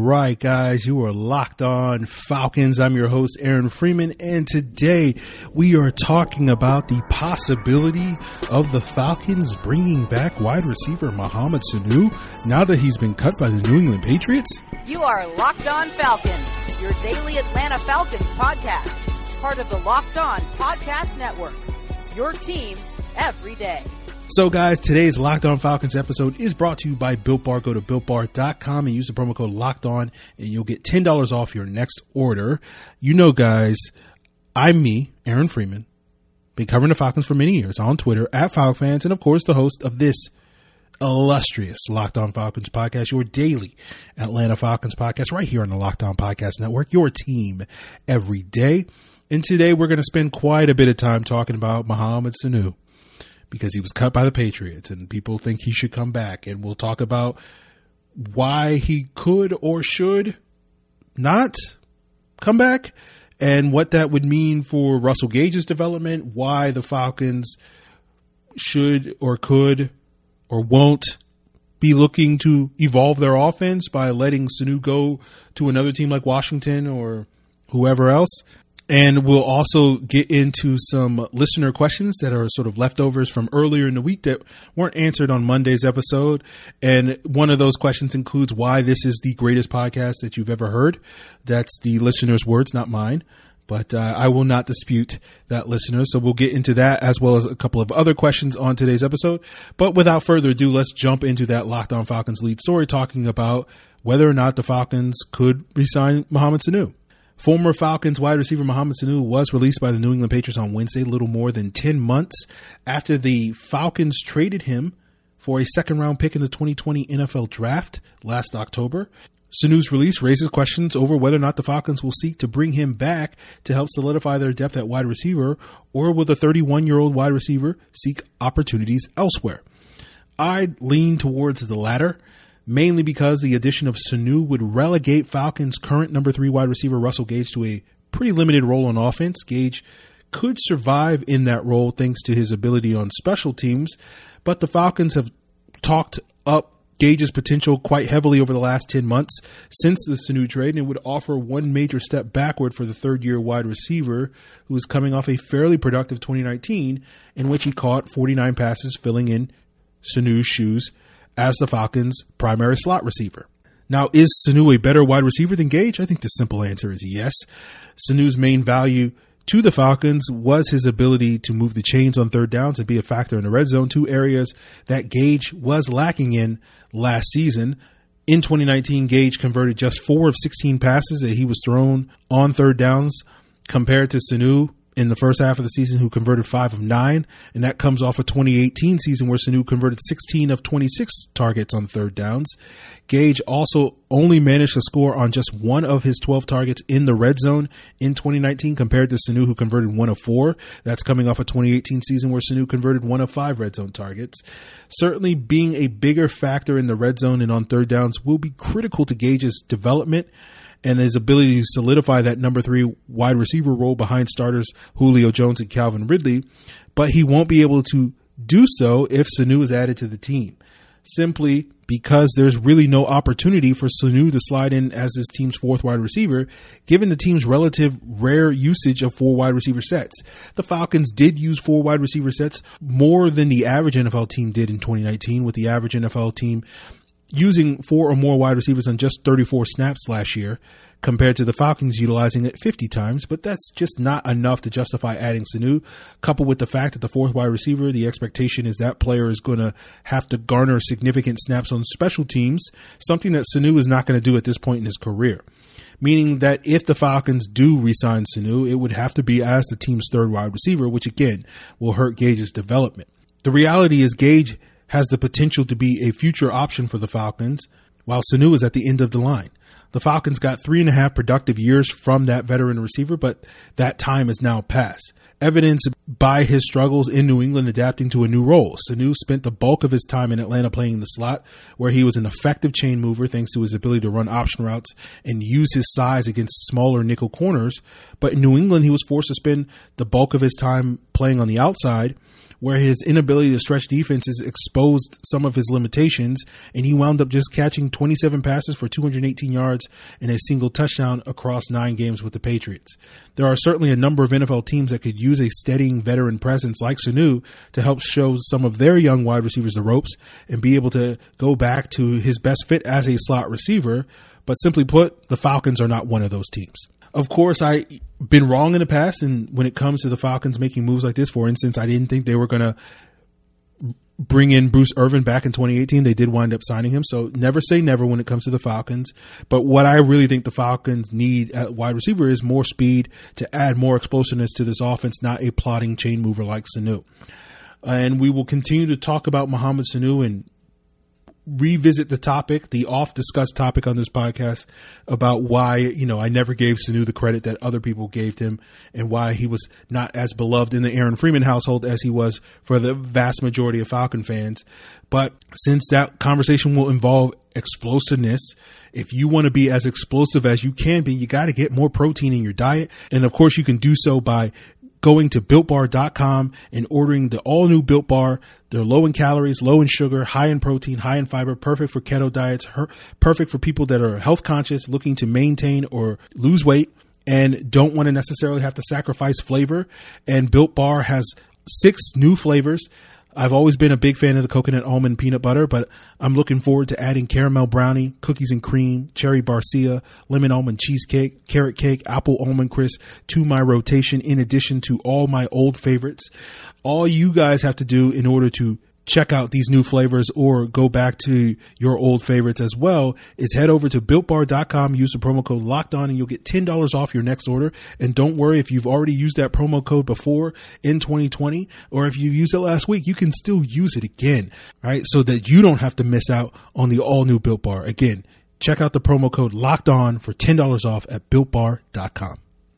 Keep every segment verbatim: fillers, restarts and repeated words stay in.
right, guys, you are locked on Falcons. I'm your host, Aaron Freeman, and today we are talking about the possibility of the Falcons bringing back wide receiver Mohamed Sanu now that he's been cut by the New England Patriots. You are Locked On Falcons, your daily Atlanta Falcons podcast, part of the Locked On Podcast Network, your team every day. So, guys, today's Locked On Falcons episode is brought to you by Built Bar. Go to built bar dot com and use the promo code Locked On, and you'll get ten dollars off your next order. You know, guys, I'm me, Aaron Freeman, been covering the Falcons for many years on Twitter at FalcFans, and of course, the host of this illustrious Locked On Falcons podcast, your daily Atlanta Falcons podcast, right here on the Locked On Podcast Network, your team every day. And today, we're going to spend quite a bit of time talking about Mohamed Sanu, because he was cut by the Patriots and people think he should come back. And we'll talk about why he could or should not come back and what that would mean for Russell Gage's development, why the Falcons should or could or won't be looking to evolve their offense by letting Sanu go to another team like Washington or whoever else. And we'll also get into some listener questions that are sort of leftovers from earlier in the week that weren't answered on Monday's episode. And one of those questions includes why this is the greatest podcast that you've ever heard. That's the listener's words, not mine. But uh, I will not dispute that, listener. So we'll get into that as well as a couple of other questions on today's episode. But without further ado, let's jump into that Locked On Falcons lead story, talking about whether or not the Falcons could re-sign Mohamed Sanu. Former Falcons wide receiver Mohamed Sanu was released by the New England Patriots on Wednesday, a little more than ten months after the Falcons traded him for a second-round pick in the twenty twenty N F L Draft last October. Sanu's release raises questions over whether or not the Falcons will seek to bring him back to help solidify their depth at wide receiver, or will the thirty-one-year-old wide receiver seek opportunities elsewhere. I'd lean towards the latter, mainly because the addition of Sanu would relegate Falcons' current number three wide receiver Russell Gage to a pretty limited role on offense. Gage could survive in that role thanks to his ability on special teams, but the Falcons have talked up Gage's potential quite heavily over the last ten months since the Sanu trade, and it would offer one major step backward for the third-year wide receiver who is coming off a fairly productive twenty nineteen in which he caught forty-nine passes, filling in Sanu's shoes as the Falcons' primary slot receiver. Now, is Sanu a better wide receiver than Gage? I think the simple answer is yes. Sanu's main value to the Falcons was his ability to move the chains on third downs and be a factor in the red zone, two areas that Gage was lacking in last season. In twenty nineteen, Gage converted just four of sixteen passes that he was thrown on third downs, compared to Sanu in the first half of the season, who converted five of nine, and that comes off a twenty eighteen season where Sanu converted sixteen of twenty-six targets on third downs. Gage also only managed to score on just one of his twelve targets in the red zone in twenty nineteen, compared to Sanu, who converted one of four. That's coming off a twenty eighteen season where Sanu converted one of five red zone targets. Certainly being a bigger factor in the red zone and on third downs will be critical to Gage's development and his ability to solidify that number three wide receiver role behind starters Julio Jones and Calvin Ridley, but he won't be able to do so if Sanu is added to the team, simply because there's really no opportunity for Sanu to slide in as this team's fourth wide receiver, given the team's relative rare usage of four wide receiver sets. The Falcons did use four wide receiver sets more than the average N F L team did in twenty nineteen, with the average N F L team using four or more wide receivers on just thirty-four snaps last year, compared to the Falcons utilizing it fifty times. But that's just not enough to justify adding Sanu, coupled with the fact that the fourth wide receiver, the expectation is that player is going to have to garner significant snaps on special teams, something that Sanu is not going to do at this point in his career. Meaning that if the Falcons do re-sign Sanu, it would have to be as the team's third wide receiver, which again will hurt Gage's development. The reality is Gage has the potential to be a future option for the Falcons, while Sanu is at the end of the line. The Falcons got three and a half productive years from that veteran receiver, but that time is now past, evidenced by his struggles in New England adapting to a new role. Sanu spent the bulk of his time in Atlanta playing the slot, where he was an effective chain mover thanks to his ability to run option routes and use his size against smaller nickel corners. But in New England, he was forced to spend the bulk of his time playing on the outside, where his inability to stretch defenses exposed some of his limitations, and he wound up just catching twenty-seven passes for two hundred eighteen yards yards and a single touchdown across nine games with the Patriots. There are certainly a number of N F L teams that could use a steadying veteran presence like Sanu to help show some of their young wide receivers the ropes and be able to go back to his best fit as a slot receiver. But simply put, the Falcons are not one of those teams. Of course, I've been wrong in the past, and when it comes to the Falcons making moves like this, for instance, I didn't think they were going to bring in Bruce Irvin back in twenty eighteen. They did wind up signing him, so never say never when it comes to the Falcons. But what I really think the Falcons need at wide receiver is more speed to add more explosiveness to this offense, not a plodding chain mover like Sanu. And we will continue to talk about Mohamed Sanu and revisit the topic, the oft-discussed topic on this podcast about why, you know, I never gave Sanu the credit that other people gave him and why he was not as beloved in the Aaron Freeman household as he was for the vast majority of Falcon fans. But since that conversation will involve explosiveness, if you want to be as explosive as you can be, you got to get more protein in your diet. And of course, you can do so by going to built bar dot com and ordering the all new Built Bar. They're low in calories, low in sugar, high in protein, high in fiber, perfect for keto diets, her- perfect for people that are health conscious, looking to maintain or lose weight and don't want to necessarily have to sacrifice flavor. And Built Bar has six new flavors. I've always been a big fan of the coconut almond peanut butter, but I'm looking forward to adding caramel brownie, cookies and cream, cherry barcia, lemon almond cheesecake, carrot cake, apple almond crisp to my rotation, in addition to all my old favorites. All you guys have to do in order to check out these new flavors or go back to your old favorites as well is head over to built bar dot com, use the promo code Locked On, and you'll get ten dollars off your next order. And don't worry, if you've already used that promo code before in twenty twenty, or if you used it last week, you can still use it again, right? So that you don't have to miss out on the all new Built Bar. Again, check out the promo code Locked On for ten dollars off at built bar dot com.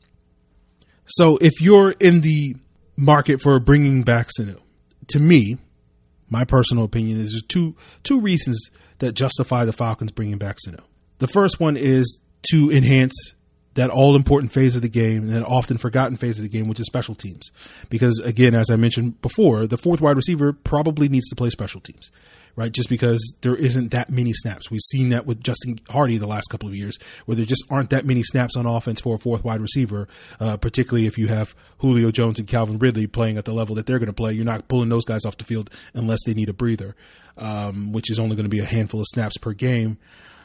So if you're in the market for bringing back Sanu, to me, my personal opinion is there's two two reasons that justify the Falcons bringing back Sanu. The first one is to enhance that all-important phase of the game and that often forgotten phase of the game, which is special teams. Because, again, as I mentioned before, the fourth wide receiver probably needs to play special teams, right? Just because there isn't that many snaps. We've seen that with Justin Hardy the last couple of years, where there just aren't that many snaps on offense for a fourth wide receiver, uh, particularly if you have Julio Jones and Calvin Ridley playing at the level that they're going to play. You're not pulling those guys off the field unless they need a breather, um, which is only going to be a handful of snaps per game.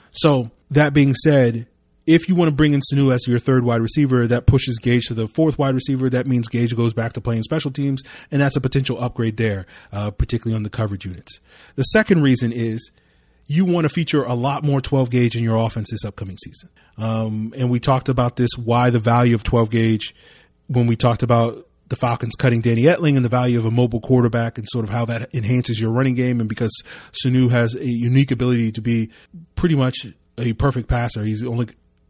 So that being said, if you want to bring in Sanu as your third wide receiver, that pushes Gage to the fourth wide receiver. That means Gage goes back to playing special teams, and that's a potential upgrade there, uh, particularly on the coverage units. The second reason is you want to feature a lot more twelve gauge in your offense this upcoming season. Um, and we talked about this, why the value of twelve gauge, when we talked about the Falcons cutting Danny Etling and the value of a mobile quarterback and sort of how that enhances your running game. And because Sanu has a unique ability to be pretty much a perfect passer, he's only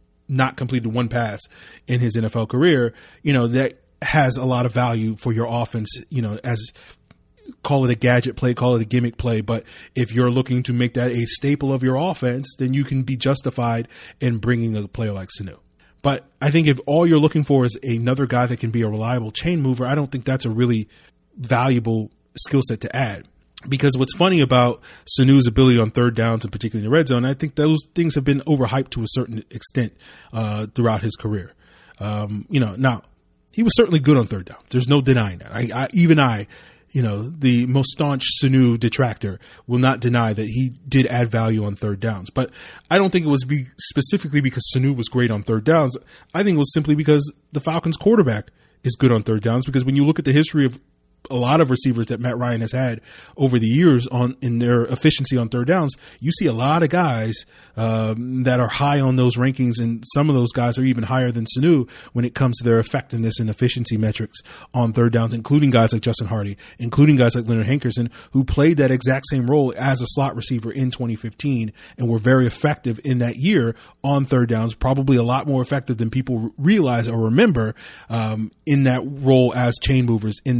not completed one pass in his N F L career, you know, that has a lot of value for your offense, you know, as call it a gadget play, call it a gimmick play. But if you're looking to make that a staple of your offense, then you can be justified in bringing a player like Sanu. But I think if all you're looking for is another guy that can be a reliable chain mover, I don't think that's a really valuable skill set to add. Because what's funny about Sanu's ability on third downs, and particularly in the red zone, I think those things have been overhyped to a certain extent uh, throughout his career. Um, you know, now he was certainly good on third down. There's no denying that. I, I, even I, you know, the most staunch Sanu detractor will not deny that he did add value on third downs. But I don't think it was be specifically because Sanu was great on third downs. I think it was simply because the Falcons quarterback is good on third downs. Because when you look at the history of a lot of receivers that Matt Ryan has had over the years on in their efficiency on third downs, you see a lot of guys um, that are high on those rankings, and some of those guys are even higher than Sanu when it comes to their effectiveness and efficiency metrics on third downs, including guys like Justin Hardy, including guys like Leonard Hankerson, who played that exact same role as a slot receiver in twenty fifteen and were very effective in that year on third downs, probably a lot more effective than people realize or remember um, in that role as chain movers in that particular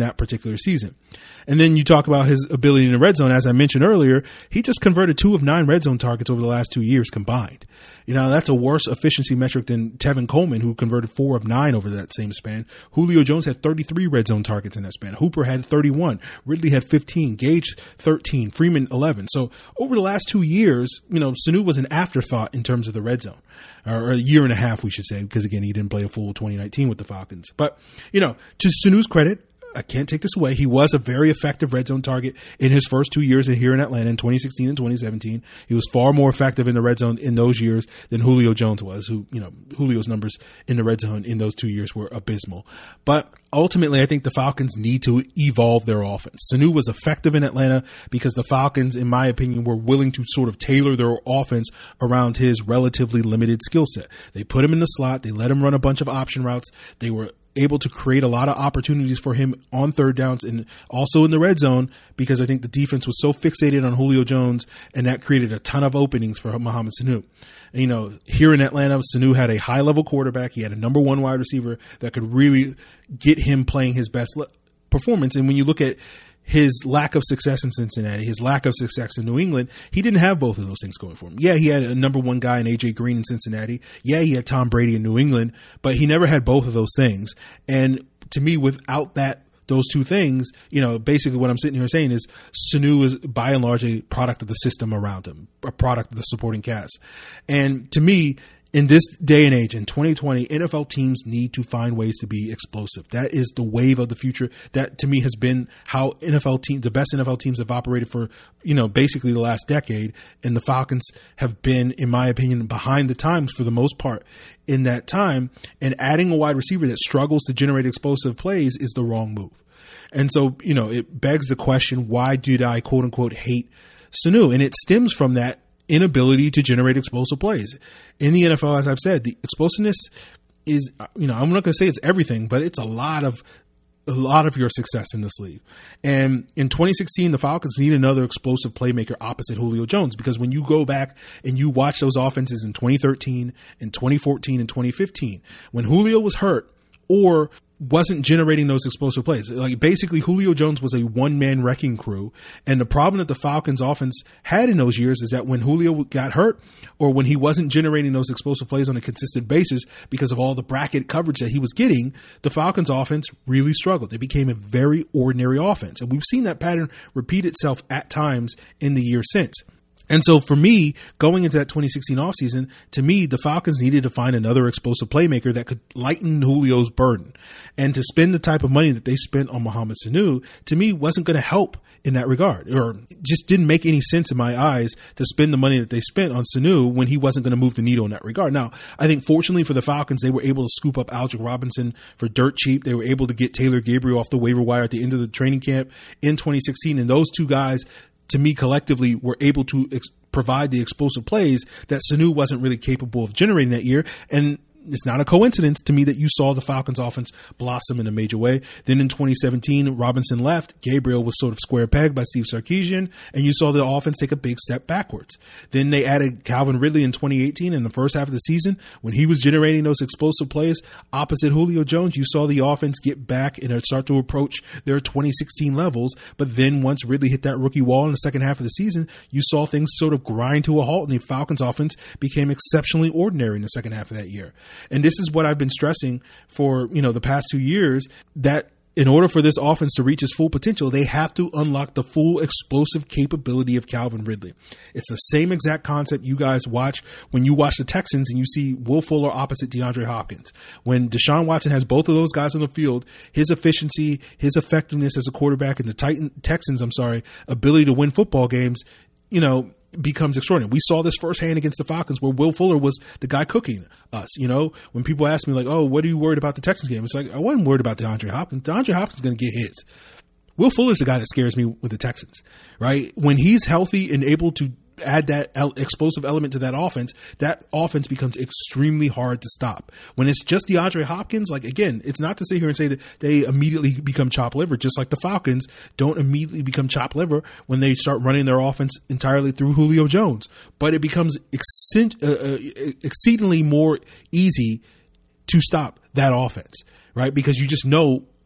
particular season. And then you talk about his ability in the red zone. As I mentioned earlier, he just converted two of nine red zone targets over the last two years combined. You know, that's a worse efficiency metric than Tevin Coleman, who converted four of nine over that same span. Julio Jones had thirty-three red zone targets in that span. Hooper had thirty-one. Ridley had fifteen. Gage, thirteen. Freeman, eleven. So over the last two years, you know, Sanu was an afterthought in terms of the red zone. Or a year and a half, we should say, because, again, he didn't play a full twenty nineteen with the Falcons. But, you know, to Sanu's credit, I can't take this away. He was a very effective red zone target in his first two years here in Atlanta in twenty sixteen and twenty seventeen. He was far more effective in the red zone in those years than Julio Jones was, who, you know, Julio's numbers in the red zone in those two years were abysmal. But ultimately, I think the Falcons need to evolve their offense. Sanu was effective in Atlanta because the Falcons, in my opinion, were willing to sort of tailor their offense around his relatively limited skill set. They put him in the slot. They let him run a bunch of option routes. They were able to create a lot of opportunities for him on third downs and also in the red zone, because I think the defense was so fixated on Julio Jones, and that created a ton of openings for Mohamed Sanu. And, you know, here in Atlanta, Sanu had a high level quarterback. He had a number one wide receiver that could really get him playing his best le- performance. And when you look at his lack of success in Cincinnati, his lack of success in New England, he didn't have both of those things going for him. Yeah, he had a number one guy in A J Green in Cincinnati. Yeah, he had Tom Brady in New England, but he never had both of those things. And to me, without that, those two things, you know, basically what I'm sitting here saying is Sanu is by and large a product of the system around him, a product of the supporting cast. And to me, in this day and age, in twenty twenty, N F L teams need to find ways to be explosive. That is the wave of the future. That, to me, has been how N F L teams, the best N F L teams have operated for, you know, basically the last decade. And the Falcons have been, in my opinion, behind the times for the most part in that time. And adding a wide receiver that struggles to generate explosive plays is the wrong move. And so, you know, it begs the question, why did I, quote unquote, hate Sanu? And it stems from that inability to generate explosive plays. In the N F L, as I've said, the explosiveness is, you know, I'm not going to say it's everything, but it's a lot of a lot of your success in this league. And in twenty sixteen, the Falcons need another explosive playmaker opposite Julio Jones, because when you go back and you watch those offenses in twenty thirteen and twenty fourteen and twenty fifteen, when Julio was hurt or wasn't generating those explosive plays. Like, basically, Julio Jones was a one-man wrecking crew. And the problem that the Falcons offense had in those years is that when Julio got hurt, or when he wasn't generating those explosive plays on a consistent basis because of all the bracket coverage that he was getting, the Falcons offense really struggled. It became a very ordinary offense. And we've seen that pattern repeat itself at times in the year since. And so for me, going into that twenty sixteen offseason, to me, the Falcons needed to find another explosive playmaker that could lighten Julio's burden. And to spend the type of money that they spent on Mohamed Sanu, to me, wasn't going to help in that regard, or just didn't make any sense in my eyes to spend the money that they spent on Sanu when he wasn't going to move the needle in that regard. Now, I think fortunately for the Falcons, they were able to scoop up Aldrick Robinson for dirt cheap. They were able to get Taylor Gabriel off the waiver wire at the end of the training camp in twenty sixteen. And those two guys, to me, collectively were able to ex- provide the explosive plays that Sanu wasn't really capable of generating that year. And it's not a coincidence to me that you saw the Falcons offense blossom in a major way. Then in twenty seventeen, Robinson left. Gabriel was sort of square pegged by Steve Sarkisian, and you saw the offense take a big step backwards. Then they added Calvin Ridley in twenty eighteen in the first half of the season when he was generating those explosive plays opposite Julio Jones. You saw the offense get back and start to approach their twenty sixteen levels. But then once Ridley hit that rookie wall in the second half of the season, you saw things sort of grind to a halt, and the Falcons offense became exceptionally ordinary in the second half of that year. And this is what I've been stressing for, you know, the past two years, that in order for this offense to reach its full potential, they have to unlock the full explosive capability of Calvin Ridley. It's the same exact concept you guys watch when you watch the Texans and you see Will Fuller opposite DeAndre Hopkins. When Deshaun Watson has both of those guys on the field, his efficiency, his effectiveness as a quarterback, and the Titan, Texans, I'm sorry, ability to win football games, you know, becomes extraordinary. We saw this firsthand against the Falcons, where Will Fuller was the guy cooking us. You know, when people ask me like, oh, what are you worried about the Texans game? It's like, I wasn't worried about DeAndre Hopkins. DeAndre Hopkins is going to get his. Will Fuller's the guy that scares me with the Texans, right? When he's healthy and able to add that el- explosive element to that offense, that offense becomes extremely hard to stop. When it's just DeAndre Hopkins, like, again, it's not to sit here and say that they immediately become chopped liver, just like the Falcons don't immediately become chopped liver when they start running their offense entirely through Julio Jones. But it becomes exceed- uh, uh, exceedingly more easy to stop that offense, right? Because you just know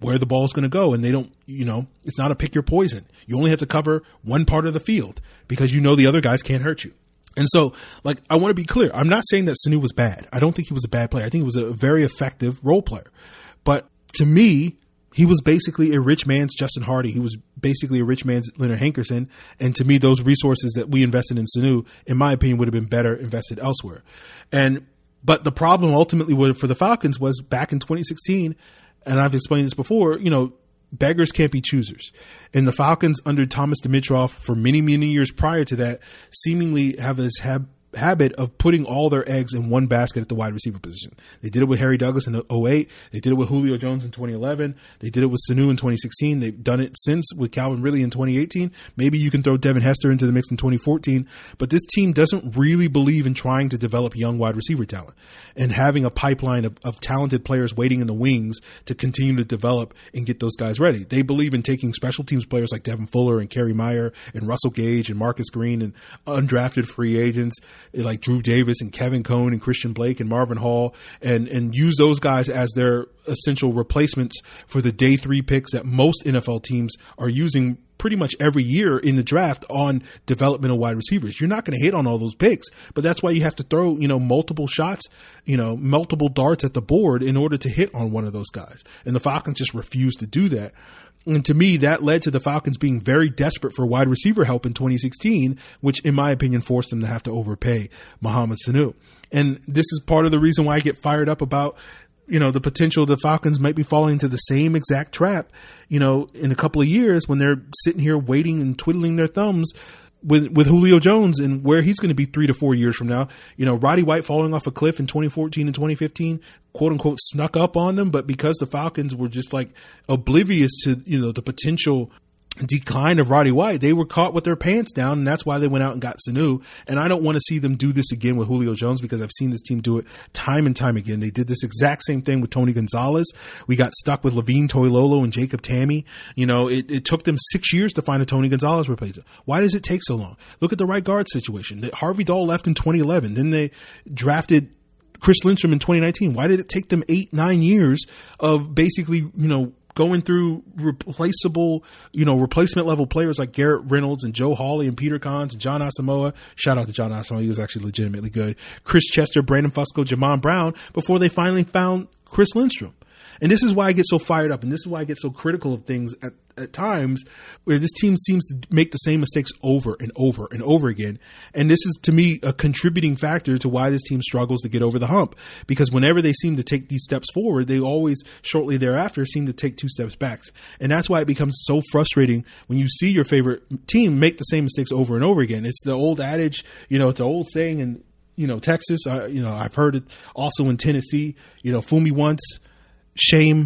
where the ball is going to go. And they don't, you know, it's not a pick your poison. You only have to cover one part of the field because you know the other guys can't hurt you. And so, like, I want to be clear. I'm not saying that Sanu was bad. I don't think he was a bad player. I think he was a very effective role player. But to me, he was basically a rich man's Justin Hardy. He was basically a rich man's Leonard Hankerson. And to me, those resources that we invested in Sanu, in my opinion, would have been better invested elsewhere. And but the problem ultimately for the Falcons was back in twenty sixteen, and I've explained this before, you know, beggars can't be choosers. And the Falcons under Thomas Dimitroff for many, many years prior to that seemingly have this hab- habit of putting all their eggs in one basket at the wide receiver position. They did it with Harry Douglas in oh eight. They did it with Julio Jones in twenty eleven. They did it with Sanu in twenty sixteen. They've done it since with Calvin Ridley in twenty eighteen. Maybe you can throw Devin Hester into the mix in twenty fourteen. But this team doesn't really believe in trying to develop young wide receiver talent and having a pipeline of, of talented players waiting in the wings to continue to develop and get those guys ready. They believe in taking special teams players like Devin Fuller and Kerry Meyer and Russell Gage and Marcus Green and undrafted free agents like Drew Davis and Kevin Cohn and Christian Blake and Marvin Hall, and, and use those guys as their essential replacements for the day three picks that most N F L teams are using pretty much every year in the draft on developmental wide receivers. You're not going to hit on all those picks, but that's why you have to throw, you know, multiple shots, you know, multiple darts at the board in order to hit on one of those guys. And the Falcons just refused to do that. And to me, that led to the Falcons being very desperate for wide receiver help in twenty sixteen, which in my opinion forced them to have to overpay Mohamed Sanu. And this is part of the reason why I get fired up about, you know, the potential the Falcons might be falling into the same exact trap, you know, in a couple of years when they're sitting here waiting and twiddling their thumbs with with Julio Jones and where he's going to be three to four years from now. You know, Roddy White falling off a cliff in twenty fourteen and twenty fifteen, quote unquote, snuck up on them. But because the Falcons were just like oblivious to, you know, the potential decline of Roddy White, they were caught with their pants down, and that's why they went out and got Sanu. And I don't want to see them do this again with Julio Jones because I've seen this team do it time and time again. They did this exact same thing with Tony Gonzalez. We got stuck with Levine Toilolo and Jacob Tamme. You know, it, it took them six years to find a Tony Gonzalez replacement. Why does it take so long? Look at the right guard situation. Harvey Dahl left in twenty eleven. Then they drafted Chris Lindstrom in twenty nineteen. Why did it take them eight, nine years of basically, you know, going through replaceable, you know, replacement level players like Garrett Reynolds and Joe Hawley and Peter Kahns and John Asamoah. Shout out to John Asamoah. He was actually legitimately good. Chris Chester, Brandon Fusco, Jamon Brown before they finally found Chris Lindstrom. And this is why I get so fired up. And this is why I get so critical of things at, at times where this team seems to make the same mistakes over and over and over again. And this is, to me, a contributing factor to why this team struggles to get over the hump. Because whenever they seem to take these steps forward, they always shortly thereafter seem to take two steps back. And that's why it becomes so frustrating when you see your favorite team make the same mistakes over and over again. It's the old adage, you know, it's an old saying in, you know, Texas. Uh, you know, I've heard it also in Tennessee, you know, fool me once, shame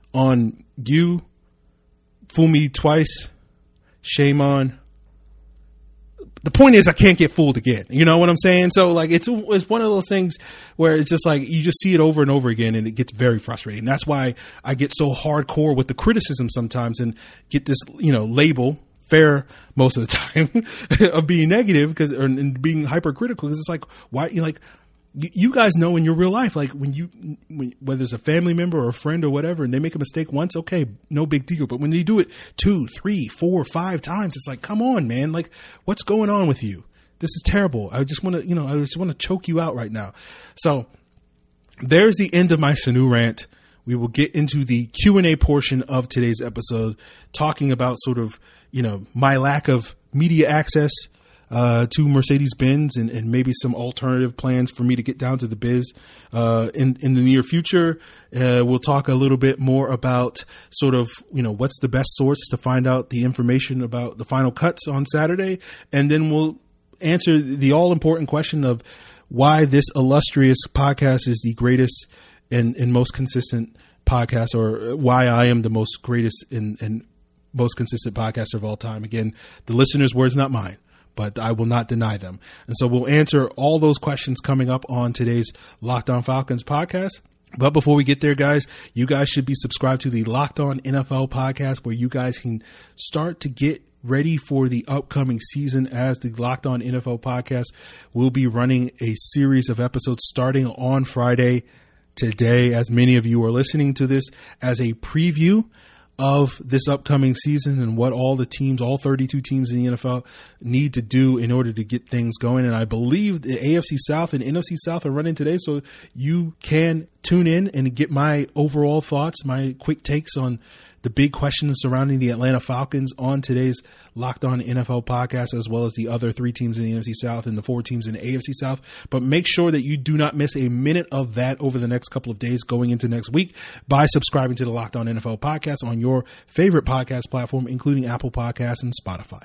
on you. Fool me twice, shame on. The point is I can't get fooled again. You know what I'm saying? So like it's it's one of those things where it's just like you just see it over and over again and it gets very frustrating. That's why I get so hardcore with the criticism sometimes and get this, you know, label, fair most of the time, of being negative because or and being hypercritical because it's like why you like you guys know in your real life, like when you, when, whether it's a family member or a friend or whatever, and they make a mistake once, okay, no big deal. But when they do it two, three, four, five times, it's like, come on, man. Like, what's going on with you? This is terrible. I just want to, you know, I just want to choke you out right now. So there's the end of my Sanu rant. We will get into the Q and A portion of today's episode, talking about sort of, you know, my lack of media access Uh, to Mercedes-Benz and, and maybe some alternative plans for me to get down to the biz uh, in, in the near future. Uh, we'll talk a little bit more about sort of, you know, what's the best source to find out the information about the final cuts on Saturday. And then we'll answer the all-important question of why this illustrious podcast is the greatest and, and most consistent podcast, or why I am the most greatest and, and most consistent podcaster of all time. Again, the listener's words, not mine, but I will not deny them. And so we'll answer all those questions coming up on today's Locked On Falcons podcast. But before we get there, guys, you guys should be subscribed to the Locked On N F L podcast, where you guys can start to get ready for the upcoming season, as the Locked On N F L podcast will be running a series of episodes starting on Friday. today, as many of you are listening to this as a preview of this upcoming season and what all the teams, all thirty-two teams in the N F L need to do in order to get things going. And I believe the A F C South and N F C South are running today, so you can tune in and get my overall thoughts, my quick takes on the big questions surrounding the Atlanta Falcons on today's Locked On N F L podcast, as well as the other three teams in the N F C South and the four teams in the A F C South. But make sure that you do not miss a minute of that over the next couple of days going into next week by subscribing to the Locked On N F L podcast on your favorite podcast platform, including Apple Podcasts and Spotify.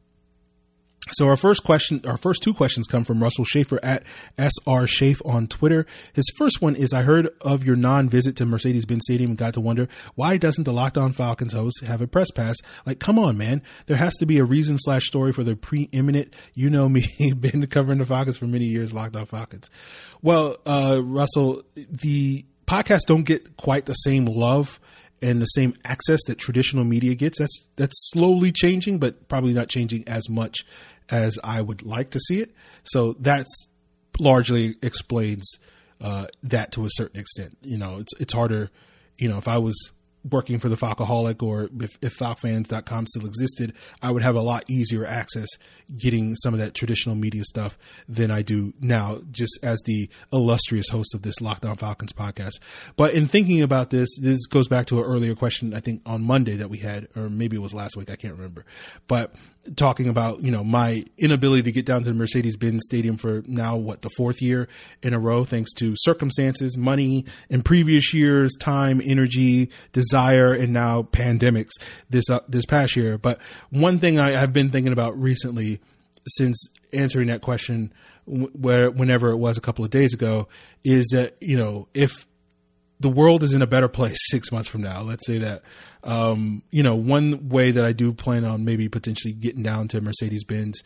So our first question, our first two questions come from Russell Schaefer at S R Schaefer on Twitter. His first one is, I heard of your non-visit to Mercedes-Benz Stadium and got to wonder, why doesn't the Locked On Falcons host have a press pass? Like, come on, man. There has to be a reason slash story for the preeminent, you know me, been covering the Falcons for many years, Locked On Falcons. Well, uh, Russell, the podcasts don't get quite the same love and the same access that traditional media gets. That's that's slowly changing, but probably not changing as much as I would like to see it. So that's largely explains uh, that to a certain extent. You know, it's it's harder. You know, if I was working for the Falcoholic, or if, if Falc Fans dot com still existed, I would have a lot easier access getting some of that traditional media stuff than I do now, just as the illustrious host of this Locked On Falcons podcast. But in thinking about this, this goes back to an earlier question, I think on Monday that we had, or maybe it was last week, I can't remember. But talking about, you know, my inability to get down to the Mercedes-Benz Stadium for now, what, the fourth year in a row, thanks to circumstances, money in previous years, time, energy, desire, and now pandemics this uh, this past year. But one thing I have been thinking about recently, since answering that question, where whenever it was a couple of days ago, is that, you know, if the world is in a better place six months from now, let's say that, um, you know, one way that I do plan on maybe potentially getting down to Mercedes-Benz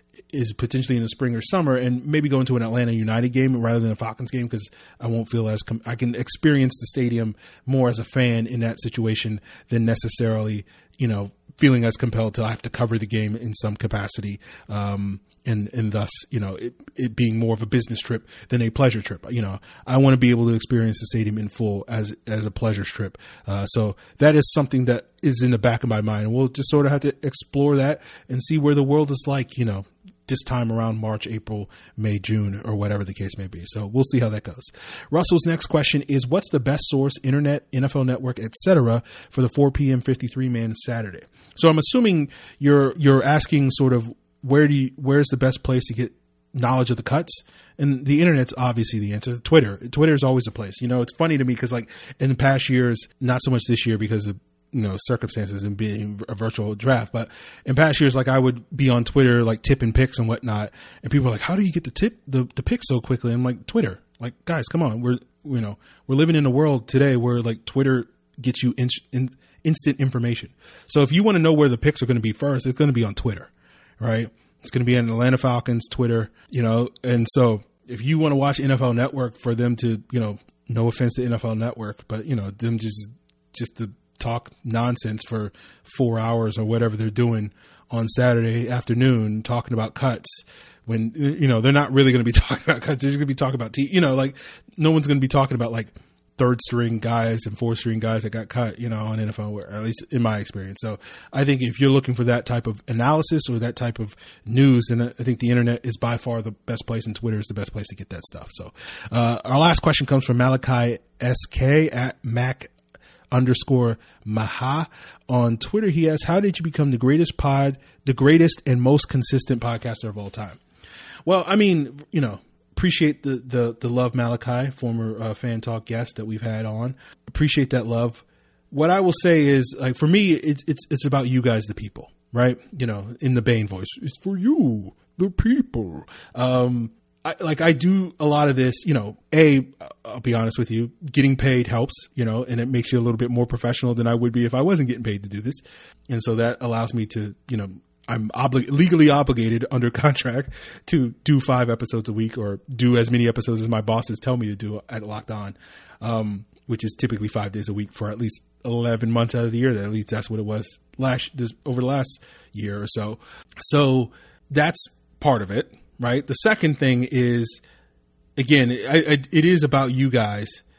is potentially in the spring or summer, and maybe going to an Atlanta United game rather than a Falcons game, because I won't feel as com- I can experience the stadium more as a fan in that situation than necessarily, you know, feeling as compelled to I have to cover the game in some capacity. Um, and, and thus, you know, it, it being more of a business trip than a pleasure trip. You know, I want to be able to experience the stadium in full as, as a pleasure trip. Uh, so that is something that is in the back of my mind. And we'll just sort of have to explore that and see where the world is like, you know, this time around March, April, May, June, or whatever the case may be. So we'll see how that goes. Russell's next question is, what's the best source, internet, N F L Network, et cetera, for the four p.m. fifty-three man Saturday? So I'm assuming you're you're asking sort of where do you, where's the best place to get knowledge of the cuts? And the internet's obviously the answer. Twitter. Twitter is always a place. You know, it's funny to me because, like, in the past years, not so much this year because of, you know, circumstances and being a virtual draft, but in past years, like, I would be on Twitter, like, tipping picks and whatnot, and people are like, how do you get the tip, the, the picks so quickly? And I'm like, Twitter. Like, guys, come on. We're, you know, we're living in a world today where, like, Twitter gets you in, in, instant information. So if you want to know where the picks are going to be first, it's going to be on Twitter, right? It's going to be on Atlanta Falcons Twitter, you know, and so if you want to watch N F L Network for them to, you know, no offense to N F L Network, but, you know, them just, just to talk nonsense for four hours or whatever they're doing on Saturday afternoon, talking about cuts when, you know, they're not really going to be talking about cuts. They're just going to be talking about, te- you know, like, no one's going to be talking about, like, third string guys and fourth string guys that got cut, you know, on N F L, or at least in my experience. So I think if you're looking for that type of analysis or that type of news, then I think the internet is by far the best place, and Twitter is the best place to get that stuff. So uh, our last question comes from Malachi S K at Mac underscore Maha on Twitter. He asks, how did you become the greatest pod, the greatest and most consistent podcaster of all time? Well, I mean, you know, appreciate the, the, the love, Malachi, former uh, Fan Talk guest that we've had on. Appreciate that love. What I will say is, like, for me, it's, it's, it's about you guys, the people, right? You know, in the Bane voice, it's for you, the people. Um, I, like I do a lot of this, you know, A, I'll be honest with you, getting paid helps, you know, and it makes you a little bit more professional than I would be if I wasn't getting paid to do this. And so that allows me to, you know, I'm obli- legally obligated under contract to do five episodes a week, or do as many episodes as my bosses tell me to do at Locked On, um, which is typically five days a week for at least eleven months out of the year. At least that's what it was last this over the last year or so. So that's part of it, right? The second thing is, again, I, I, it is about you guys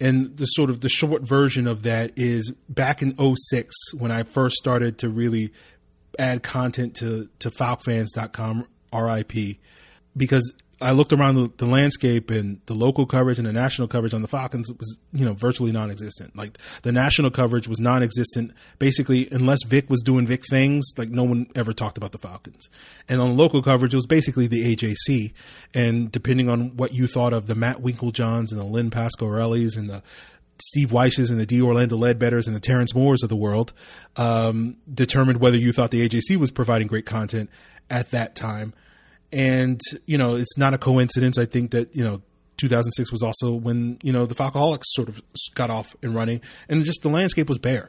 And the sort of the short version of that is back in oh six when I first started to really add content to, to Falcons Fans dot com, R I P, because I looked around the, the landscape, and the local coverage and the national coverage on the Falcons was, you know, virtually non-existent. Like, the national coverage was non-existent. Basically, unless Vic was doing Vic things, like, no one ever talked about the Falcons. And on the local coverage, it was basically the A J C. And depending on what you thought of the Matt Winklejohns and the Lynn Pasquarellis and the Steve Weisses and the D. Orlando Ledbetters and the Terrence Moores of the world, um, determined whether you thought the A J C was providing great content at that time. And, you know, it's not a coincidence. I think that, you know, two thousand six was also when, you know, the Falcoholics sort of got off and running, and just the landscape was bare.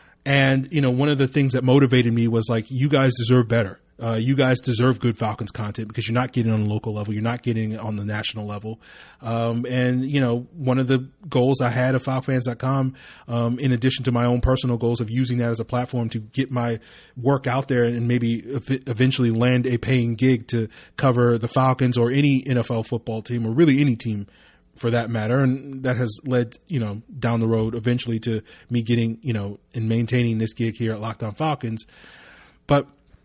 And, you know, one of the things that motivated me was like, you guys deserve better. Uh, you guys deserve good Falcons content because you're not getting on the local level. You're not getting it on the national level. Um, and, you know, one of the goals I had of Falcons Fans dot com, um, in addition to my own personal goals of using that as a platform to get my work out there and maybe eventually land a paying gig to cover the Falcons or any N F L football team, or really any team for that matter. And that has led, you know, down the road eventually to me getting, you know, and maintaining this gig here at Locked On Falcons. But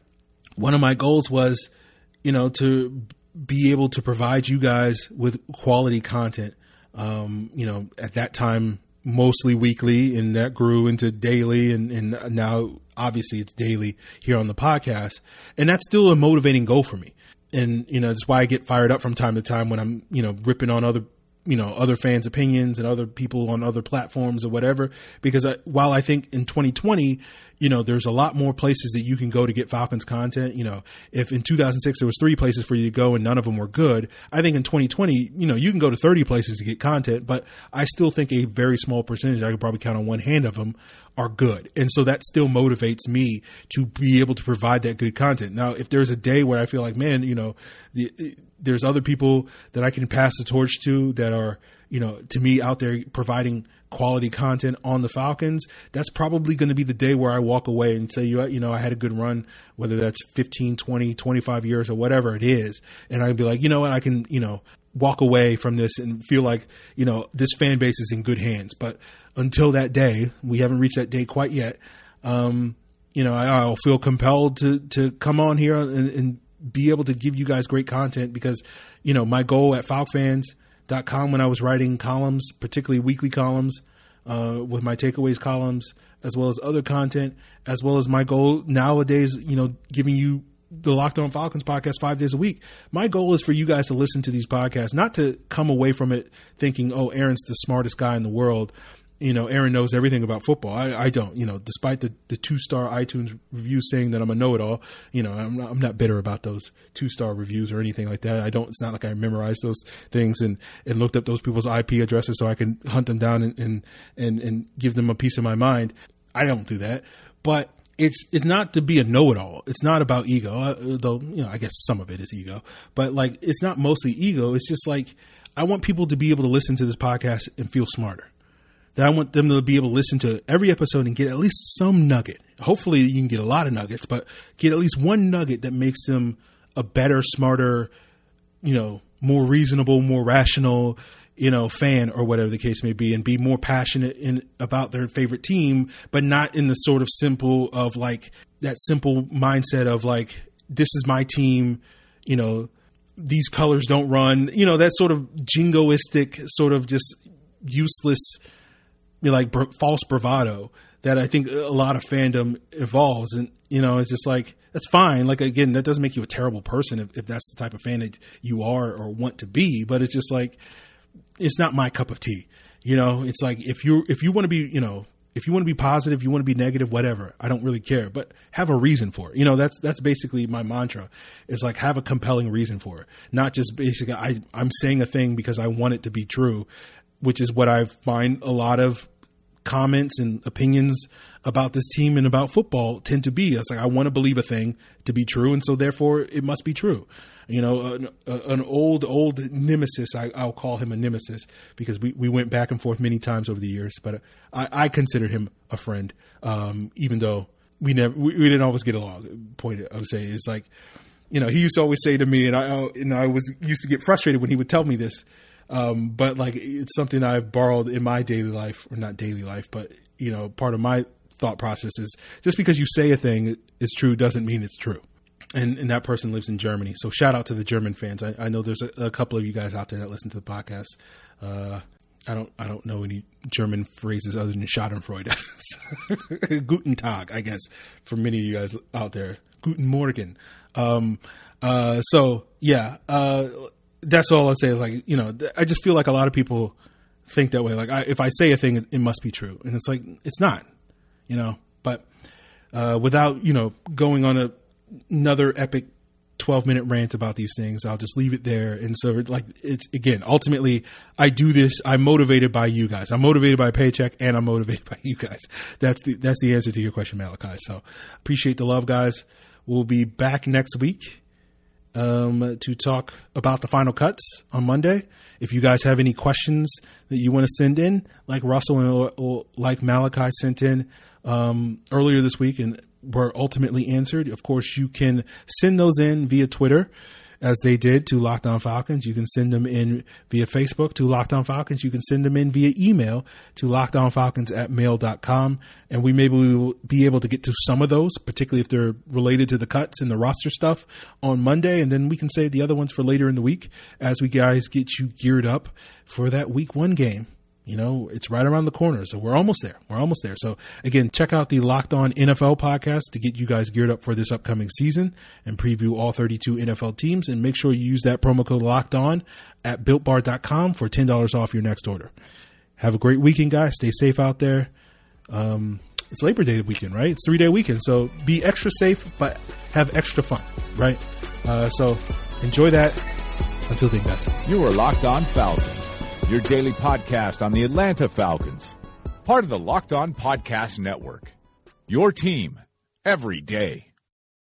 one of my goals was, you know, to be able to provide you guys with quality content. Um, you know, at that time, mostly weekly, and that grew into daily. And, and now obviously it's daily here on the podcast. And that's still a motivating goal for me. And, you know, that's why I get fired up from time to time when I'm, you know, ripping on other, you know, other fans' opinions and other people on other platforms or whatever, because I, while I think in twenty twenty, you know, there's a lot more places that you can go to get Falcons content. You know, if in two thousand six there was three places for you to go and none of them were good, I think in twenty twenty, you know, you can go to thirty places to get content, but I still think a very small percentage, I could probably count on one hand of them, are good. And so that still motivates me to be able to provide that good content. Now, if there's a day where I feel like, man, you know, the, there's other people that I can pass the torch to that are, you know, to me out there providing quality content on the Falcons, that's probably going to be the day where I walk away and say, you know, I had a good run, whether that's fifteen, twenty, twenty-five years or whatever it is. And I'd be like, you know what, I can, you know, walk away from this and feel like, you know, this fan base is in good hands. But until that day, we haven't reached that day quite yet. Um, you know, I, I'll feel compelled to, to come on here and, and be able to give you guys great content because, you know, my goal at Falcons Fans dot com when I was writing columns, particularly weekly columns, uh, with my takeaways columns, as well as other content, as well as my goal nowadays, you know, giving you the Locked On Falcons podcast five days a week. My goal is for you guys to listen to these podcasts, not to come away from it thinking, oh, Aaron's the smartest guy in the world. You know, Aaron knows everything about football. I, I don't, you know, despite the, the two-star iTunes reviews saying that I'm a know-it-all, you know, I'm not, I'm not bitter about those two-star reviews or anything like that. I don't, it's not like I memorized those things and, and looked up those people's I P addresses so I can hunt them down and, and, and, and give them a piece of my mind. I don't do that, but it's, it's not to be a know-it-all. It's not about ego, uh, though, you know, I guess some of it is ego, but like, it's not mostly ego. It's just like, I want people to be able to listen to this podcast and feel smarter. That I want them to be able to listen to every episode and get at least some nugget. Hopefully you can get a lot of nuggets, but get at least one nugget that makes them a better, smarter, you know, more reasonable, more rational, you know, fan or whatever the case may be, and be more passionate in about their favorite team, but not in the sort of simple of like that simple mindset of like, this is my team, you know, these colors don't run, you know, that sort of jingoistic, sort of just useless, you know, like br- false bravado that I think a lot of fandom involves. And, you know, it's just like, that's fine. Like, again, that doesn't make you a terrible person if, if that's the type of fan that you are or want to be, but it's just like, it's not my cup of tea. You know, it's like, if you, if you want to be, you know, if you want to be positive, you want to be negative, whatever, I don't really care, but have a reason for it. You know, that's, that's basically my mantra. It's like, have a compelling reason for it. Not just basically, I, I'm saying a thing because I want it to be true, which is what I find a lot of comments and opinions about this team and about football tend to be. It's like, I want to believe a thing to be true, and so therefore it must be true. You know, an, an old, old nemesis, I, I'll call him a nemesis because we, we went back and forth many times over the years, but I, I considered him a friend, um, even though we never, we, we didn't always get along. Point I would say is like, you know, he used to always say to me, and I, and I was used to get frustrated when he would tell me this, Um, but like, it's something I've borrowed in my daily life, or not daily life, but you know, part of my thought process is just because you say a thing is true doesn't mean it's true. And, and that person lives in Germany. So shout out to the German fans. I, I know there's a, a couple of you guys out there that listen to the podcast. Uh, I don't, I don't know any German phrases other than Schadenfreude. Guten Tag, I guess, for many of you guys out there. Guten Morgen. Um, uh, so yeah, uh, that's all I'll say. Is like, you know, I just feel like a lot of people think that way. Like, I, if I say a thing, it, it must be true. And it's like, it's not, you know, but, uh, without, you know, going on a, another epic twelve minute rant about these things, I'll just leave it there. And so like, it's again, ultimately I do this. I'm motivated by you guys. I'm motivated by a paycheck and I'm motivated by you guys. That's the, that's the answer to your question, Malachi. So appreciate the love, guys. We'll be back next week, um, to talk about the final cuts on Monday. If you guys have any questions that you want to send in, like Russell and or, or like Malachi sent in, um, earlier this week and were ultimately answered. Of course, you can send those in via Twitter, as they did to Locked On Falcons. You can send them in via Facebook to Locked On Falcons. You can send them in via email to lockedonfalcons at mail dot com. And we maybe we will be able to get to some of those, particularly if they're related to the cuts and the roster stuff on Monday. And then we can save the other ones for later in the week as we guys get you geared up for that week one game. You know, it's right around the corner. So we're almost there. We're almost there. So again, check out the Locked On N F L podcast to get you guys geared up for this upcoming season and preview all thirty-two N F L teams. And make sure you use that promo code Locked On at built bar dot com for ten dollars off your next order. Have a great weekend, guys. Stay safe out there. Um, it's Labor Day weekend, right? It's three day weekend. So be extra safe, but have extra fun, right? Uh, so enjoy that. Until then, guys. You are Locked On Falcons, your daily podcast on the Atlanta Falcons, part of the Locked On Podcast Network, your team every day.